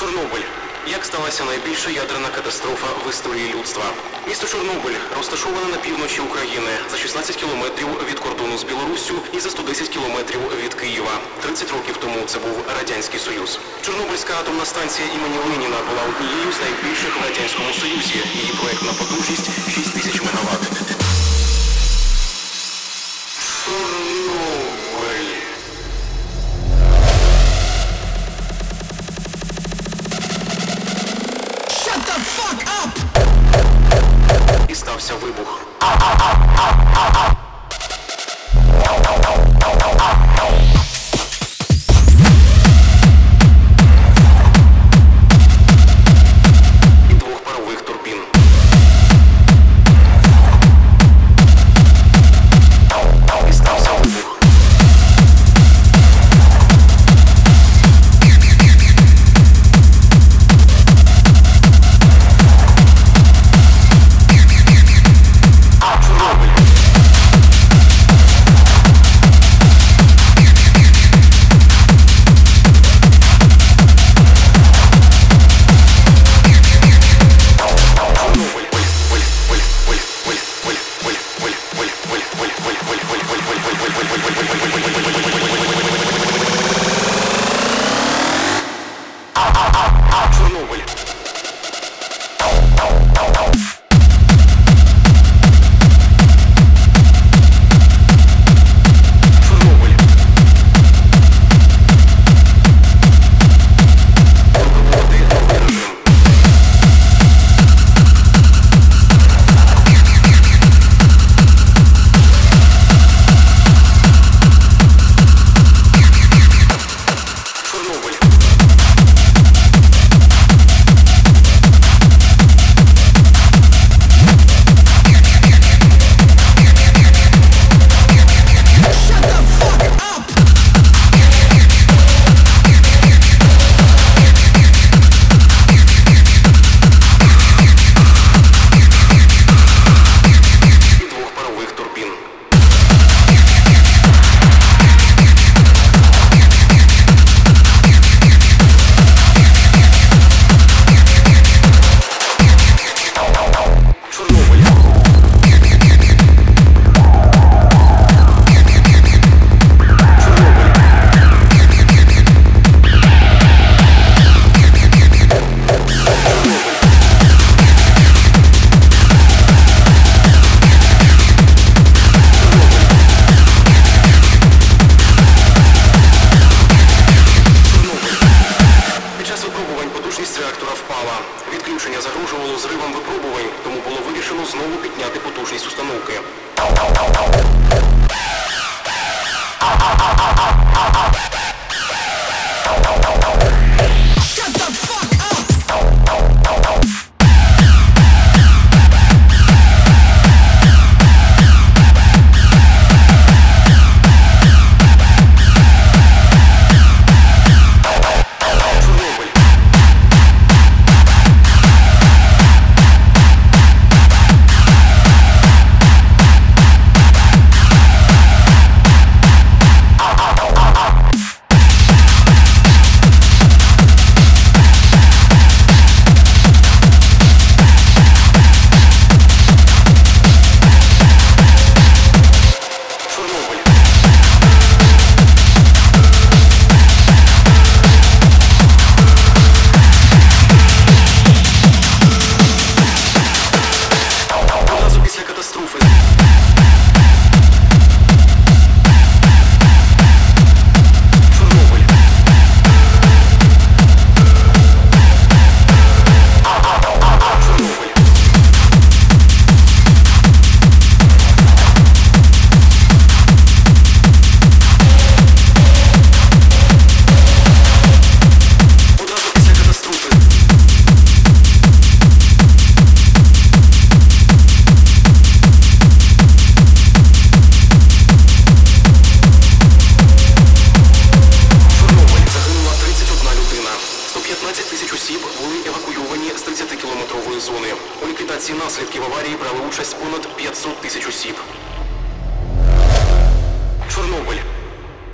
Чорнобиль. Як сталася найбільша ядерна катастрофа в історії людства? Місто Чорнобиль розташоване на півночі України, за 16 кілометрів від кордону з Білоруссю і за 110 кілометрів від Києва. 30 років тому це був Радянський Союз. Чорнобильська атомна станція імені Леніна була однією з найбільших в Радянському Союзі. Її проєктна потужність – 6000 МВт. Чорнобиль. І стався вибух. І двох парових турбін. І стався вибух. Реактора впала. Відключення загрожувало зривом випробувань, тому було вирішено знову підняти потужність установки. У ліквідації наслідків аварії брали участь понад 500 тисяч осіб.